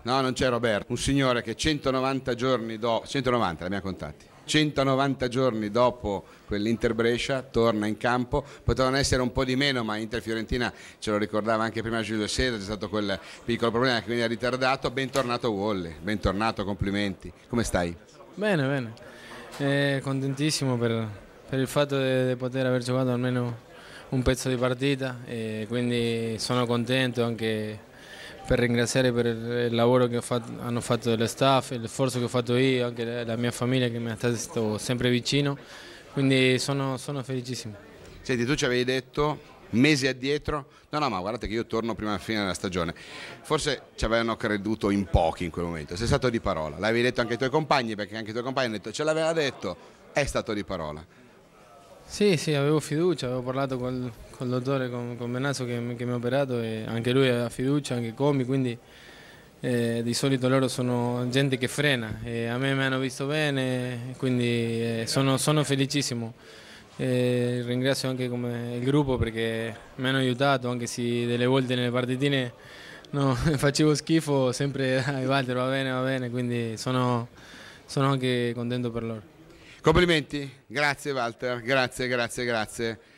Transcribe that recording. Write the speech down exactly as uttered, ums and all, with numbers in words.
No, non c'è Roberto, un signore che centonovanta giorni dopo, centonovanta l'abbiamo contati, centonovanta giorni dopo quell'Inter Brescia torna in campo. Potevano essere un po' di meno, ma Inter Fiorentina ce lo ricordava anche prima Giulio Cesare, c'è stato quel piccolo problema che veniva ritardato. Bentornato Wally, bentornato, complimenti, come stai? Bene, bene, eh, contentissimo per, per il fatto di poter aver giocato almeno un pezzo di partita e quindi sono contento anche per ringraziare per il lavoro che ho fatto, hanno fatto lo staff, lo sforzo che ho fatto io, anche la mia famiglia che mi è stato sempre vicino, quindi sono, sono felicissimo. Senti, tu ci avevi detto mesi addietro, no no ma guardate che io torno prima della fine della stagione, forse ci avevano creduto in pochi in quel momento, sei stato di parola, l'avevi detto anche ai tuoi compagni, perché anche i tuoi compagni hanno detto ce l'aveva detto, è stato di parola. Sì, sì, avevo fiducia, avevo parlato col, col dottore, con, con Benazzo che, che mi ha operato e anche lui aveva fiducia, anche Comi, quindi eh, di solito loro sono gente che frena e a me mi hanno visto bene, quindi eh, sono, sono felicissimo. E ringrazio anche come il gruppo perché mi hanno aiutato, anche se delle volte nelle partitine no, facevo schifo, sempre ai Walter va bene, va bene, quindi sono, sono anche contento per loro. Complimenti, grazie Walter, grazie, grazie, grazie.